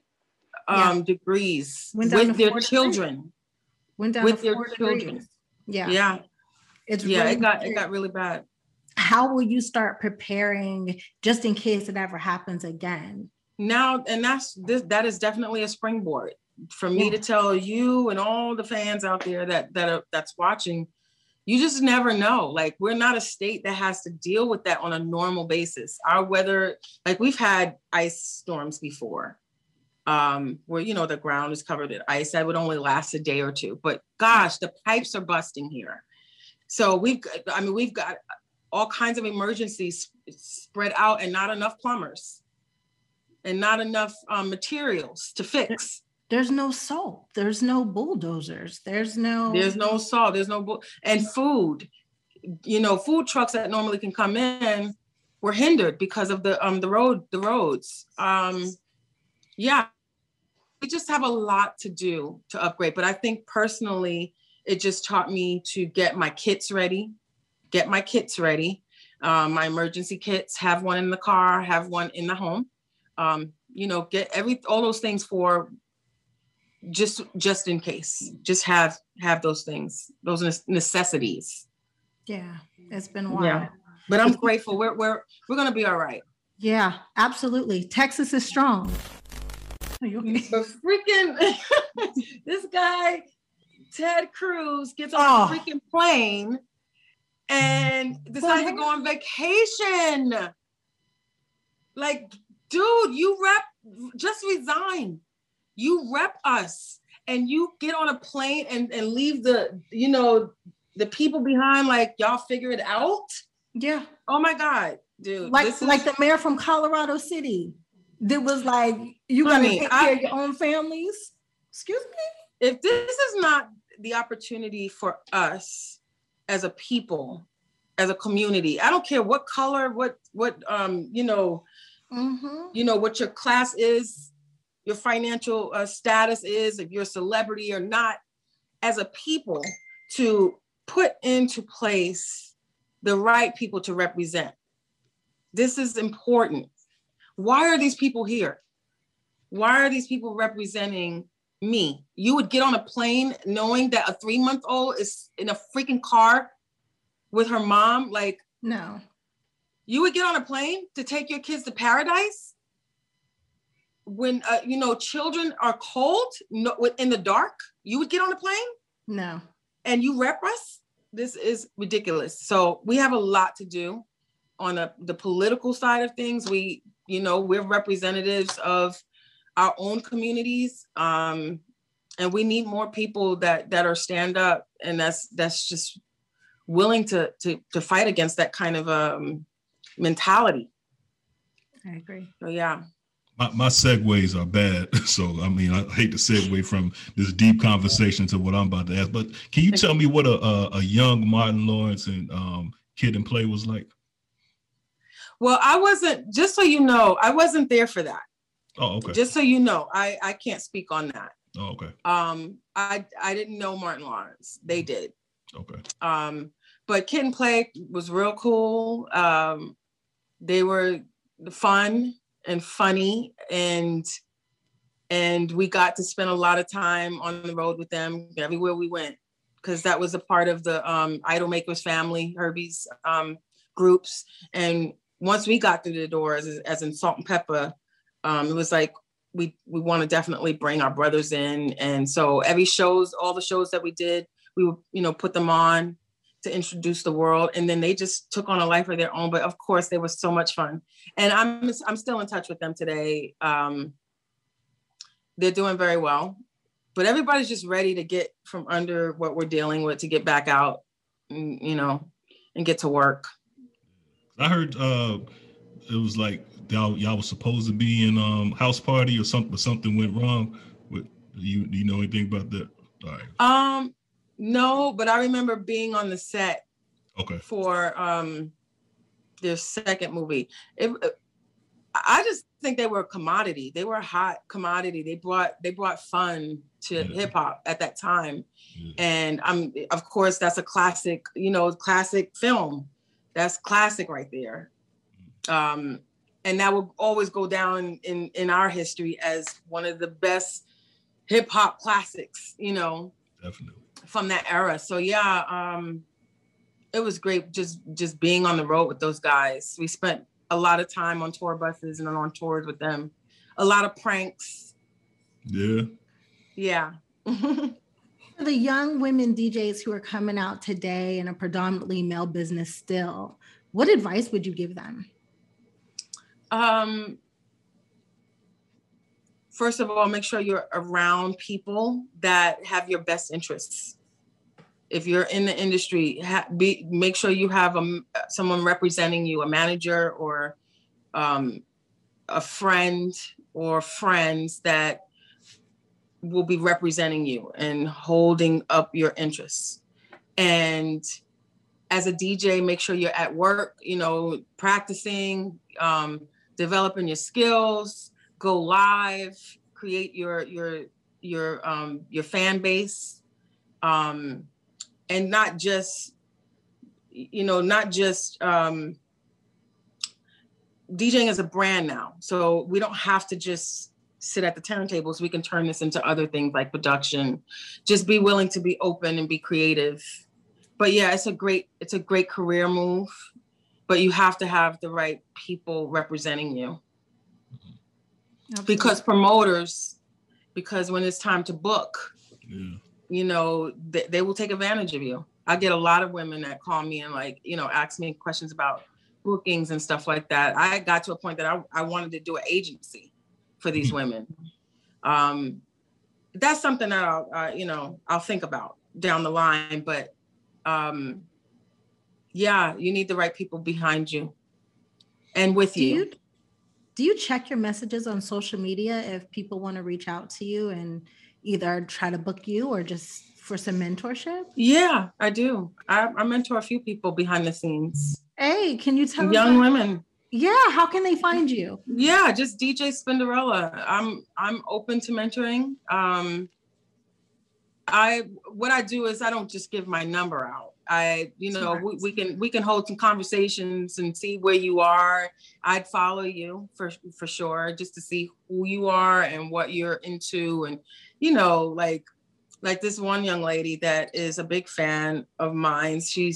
degrees with their children. Went down with to their 4 children. degrees. Yeah. Yeah. It got really bad. How will you start preparing just in case it ever happens again? now, and that is definitely a springboard for me to tell you and all the fans out there that's watching. You just never know. Like, we're not a state that has to deal with that on a normal basis. Our weather, like, we've had ice storms before, where, you know, the ground is covered in ice that would only last a day or two. But gosh, the pipes are busting here. So we've got all kinds of emergencies spread out, and not enough plumbers and not enough materials to fix. There's no salt. There's no bulldozers. There's no salt. There's no and food. You know, food trucks that normally can come in were hindered because of the roads. Yeah, we just have a lot to do to upgrade. But I think personally, it just taught me to get my kits ready. My emergency kits, have one in the car, have one in the home. You know, get all those things for just in case. Just have those things, those necessities. Yeah, it's been wild. Yeah, but I'm grateful. We're gonna be all right. Yeah, absolutely. Texas is strong. Are you okay? But freaking this guy Ted Cruz gets on a freaking plane and decides to go on vacation. Like, dude, just resign. You rep us, and you get on a plane and leave the people behind. Like, y'all figure it out. Yeah. Oh my God, dude. Like the mayor from Colorado City. That was like, you gotta take care of your own families. Excuse me? If this is not the opportunity for us as a people, as a community, I don't care what color, what you know what your class is, your financial status is, if you're a celebrity or not, as a people, to put into place the right people to represent. This is important. Why are these people here? Why are these people representing me? You would get on a plane knowing that a 3-month-old is in a freaking car with her mom? Like, no. You would get on a plane to take your kids to paradise when children are cold in the dark? You would get on a plane? No. And you rep us? This is ridiculous. So we have a lot to do on the political side of things. We're representatives of our own communities, and we need more people that are stand up, and that's just willing to fight against that kind of mentality. I agree. So yeah. My segues are bad. So, I mean, I hate to segue from this deep conversation to what I'm about to ask, but can you tell me what a young Martin Lawrence and Kid and Play was like? Well, I wasn't there for that. Oh, okay. Just so you know, I can't speak on that. Oh, okay. I didn't know Martin Lawrence. They did. Okay. But Kid and Play was real cool. They were fun and funny, and we got to spend a lot of time on the road with them everywhere we went, because that was a part of the Idol Makers family, Herbie's groups. And once we got through the doors, as in Salt and Pepper, it was like, we want to definitely bring our brothers in. And so all the shows that we did, we would, put them on to introduce the world. And then they just took on a life of their own. But of course, they were so much fun. And I'm still in touch with them today. They're doing very well. But everybody's just ready to get from under what we're dealing with, to get back out, and get to work. I heard it was like y'all was supposed to be in House Party or something, but something went wrong. Do you know anything about that? All right. No, but I remember being on the set. Okay. For their second movie. I just think they were a commodity. They were a hot commodity. They brought fun to hip hop at that time. Yeah. And of course, that's a classic, classic film. That's classic right there. And that will always go down in our history as one of the best hip hop classics, Definitely. From that era. So yeah, it was great just being on the road with those guys. We spent a lot of time on tour buses and on tours with them. a lot of pranks. Yeah. Yeah. For the young women DJs who are coming out today in a predominantly male business still, what advice would you give them? First of all, make sure you're around people that have your best interests. If you're in the industry, make sure you have someone representing you, a manager or a friend or friends that will be representing you and holding up your interests. And as a DJ, make sure you're at work, practicing, developing your skills, go live, create your fan base, and not just DJing is a brand now. So we don't have to just sit at the turntables. We can turn this into other things like production. Just be willing to be open and be creative. But yeah, it's a great career move, but you have to have the right people representing you. Absolutely. Because when it's time to book, they will take advantage of you. I get a lot of women that call me and ask me questions about bookings and stuff like that. I got to a point that I wanted to do an agency for these women. That's something that I'll think about down the line, but you need the right people behind you and with you. Do you check your messages on social media if people want to reach out to you and either try to book you or just for some mentorship? Yeah, I do. I mentor a few people behind the scenes. Hey, can you tell young women? Yeah, how can they find you? Yeah, just DJ Spinderella. I'm open to mentoring. What I do is I don't just give my number out. We can hold some conversations and see where you are. I'd follow you for sure, just to see who you are and what you're into, and like this one young lady that is a big fan of mine.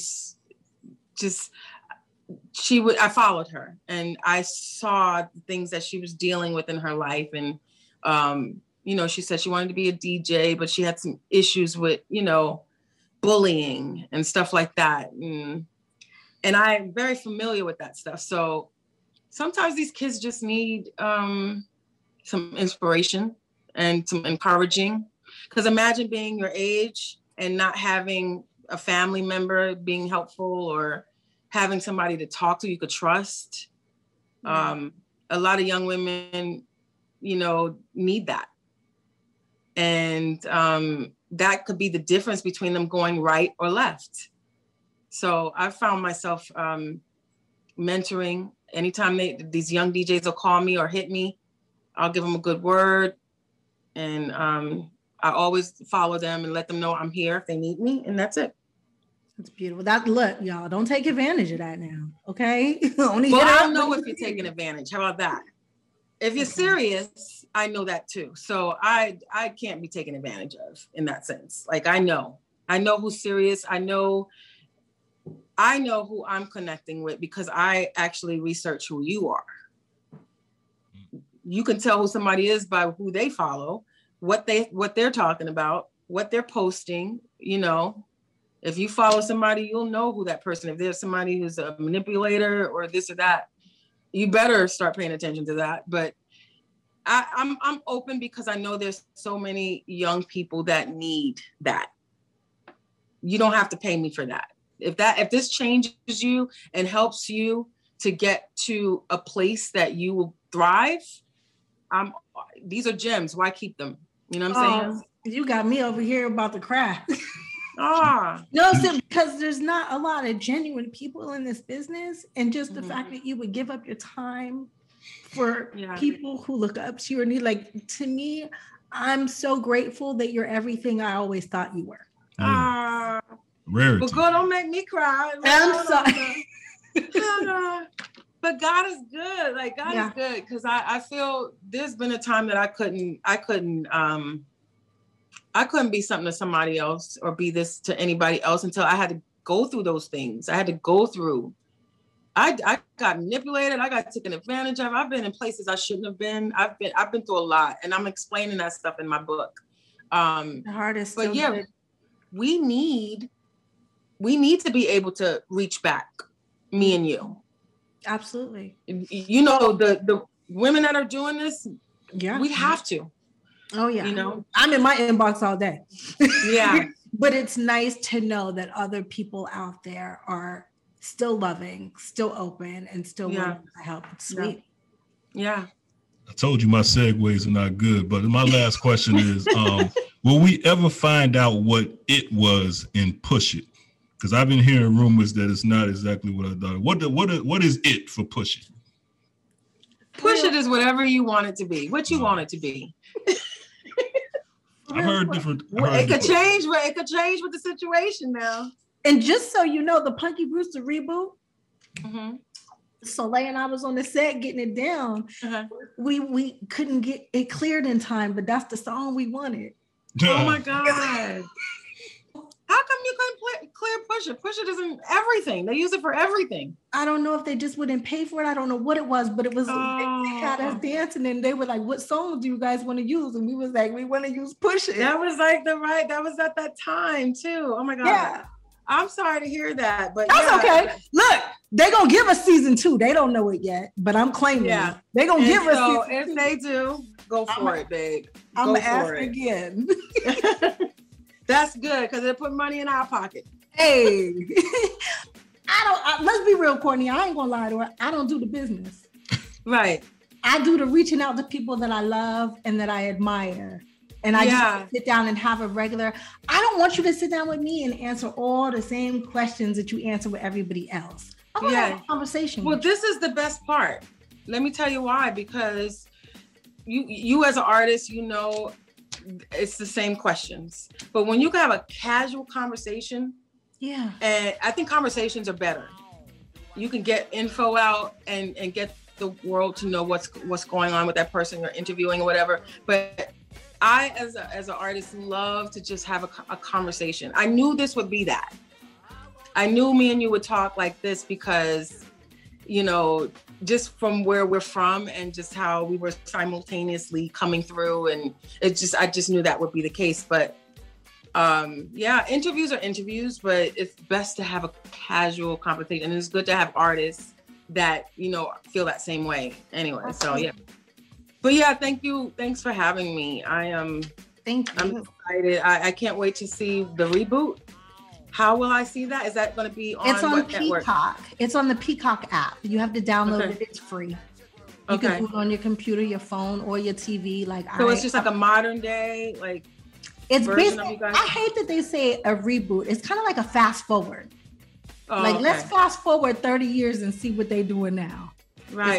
I followed her and I saw the things that she was dealing with in her life. And, she said she wanted to be a DJ, but she had some issues with, bullying and stuff like that. And I'm very familiar with that stuff. So sometimes these kids just need some inspiration and some encouraging. Because imagine being your age and not having a family member being helpful or having somebody to talk to you could trust. A lot of young women, need that. And that could be the difference between them going right or left. So I found myself mentoring. Anytime these young DJs will call me or hit me, I'll give them a good word. And I always follow them and let them know I'm here if they need me. And that's it. That's beautiful. Look, y'all, don't take advantage of that now, okay? I don't know if you're taking advantage. How about that? If you're serious, I know that too. So I can't be taken advantage of in that sense. Like I know who's serious. I know who I'm connecting with because I actually research who you are. You can tell who somebody is by who they follow, what they're talking about, what they're posting, If you follow somebody, you'll know who that person is. If there's somebody who's a manipulator or this or that, you better start paying attention to that. But I'm open because I know there's so many young people that need that. You don't have to pay me for that. If this changes you and helps you to get to a place that you will thrive, these are gems. Why keep them? You know what I'm saying? You got me over here about the craft. No, because there's not a lot of genuine people in this business, and just the fact that you would give up your time for people who look up to you or need, to me, I'm so grateful that you're everything I always thought you were. Rarity. But girl, don't make me cry. I'm sorry. But God is good. God is good, because I feel there's been a time that I couldn't be something to somebody else or be this to anybody else until I had to go through those things. I had to go through I got manipulated. I got taken advantage of. I've been in places I shouldn't have been. I've been through a lot, and I'm explaining that stuff in my book. The heart is still good. we need to be able to reach back, me and you. Absolutely. You know, the women that are doing this, yeah, we have to. Oh yeah. You know, I'm in my inbox all day. Yeah. But it's nice to know that other people out there are still loving, still open, and still willing to help. It's sweet. Yeah. I told you my segues are not good, but my last question is, will we ever find out what it was in Push It? Because I've been hearing rumors that it's not exactly what I thought. What is it for Push It? Push It is whatever you want it to be. What you want it to be. I've heard different. It could change with the situation now. And just so you know, the Punky Brewster reboot, Soleil and I was on the set getting it down. We couldn't get it cleared in time, but that's the song we wanted. Oh my God. How come you couldn't clear Push It? Push It isn't everything. They use it for everything. I don't know if they just wouldn't pay for it. I don't know what it was, but it was they had us dancing, and they were like, "What song do you guys want to use?" And we was like, "We want to use Push It." That was like that was at that time too. Oh my God. Yeah. I'm sorry to hear that, but that's okay. Look, they gonna give us season 2. They don't know it yet, but I'm claiming it. They gonna give us season 2. If they do, go for it, babe. I'm gonna ask again. That's good because it put money in our pocket. Hey, let's be real, Courtney. I ain't gonna lie to her. I don't do the business. Right. I do the reaching out to people that I love and that I admire. And I just sit down and have a regular. I don't want you to sit down with me and answer all the same questions that you answer with everybody else. I want to have a conversation. Well, this is the best part. Let me tell you why. Because you as an artist, you know, it's the same questions. But when you can have a casual conversation, and I think conversations are better. You can get info out and get the world to know what's going on with that person you're interviewing or whatever. But I, as an artist, love to just have a conversation. I knew this would be that. I knew me and you would talk like this because, you know, just from where we're from and just how we were simultaneously coming through, and I just knew that would be the case. But interviews are interviews, but it's best to have a casual conversation, and it's good to have artists that, you know, feel that same way anyway. So but thank you. Thanks for having me. Thank you. I'm excited. I can't wait to see the reboot. How will I see that? Is that going to be on? It's on what Peacock. network? It's on the Peacock app. You have to download it. It's free. You can do it on your computer, your phone, or your TV. So it's just like a modern day, like. It's basically. I hate that they say a reboot. It's kind of like a fast forward. Let's fast forward 30 years and see what they're doing now. Right.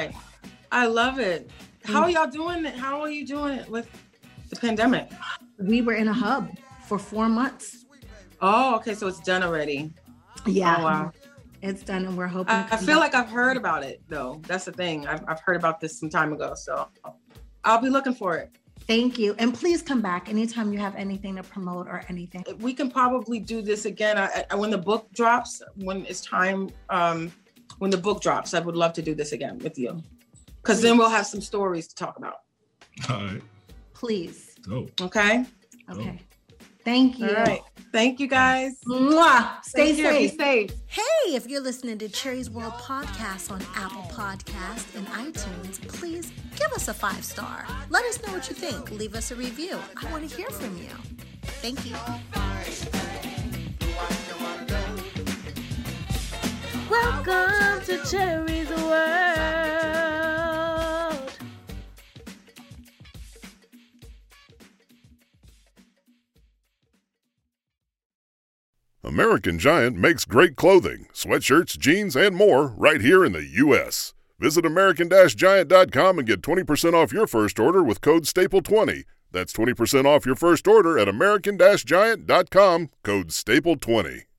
I love it. How are y'all doing it? How are you doing it with the pandemic? We were in a hub for 4 months. Oh, okay. So it's done already. Yeah. Oh, wow. It's done, and we're hoping. I feel like I've heard about it, though. That's the thing. I've heard about this some time ago, so I'll be looking for it. Thank you. And please come back anytime you have anything to promote or anything. We can probably do this again. When the book drops, when it's time, when the book drops, I would love to do this again with you. Because then we'll have some stories to talk about. All right. Please. Oh. Okay? Okay. Thank you. All right. Thank you, guys. Mwah. Stay safe. Be safe. Hey, if you're listening to Cherry's World Podcast on Apple Podcasts and iTunes, please give us a 5-star. Let us know what you think. Leave us a review. I want to hear from you. Thank you. Welcome to Cherry's World. American Giant makes great clothing, sweatshirts, jeans, and more right here in the U.S. Visit American-Giant.com and get 20% off your first order with code STAPLE20. That's 20% off your first order at American-Giant.com, code STAPLE20.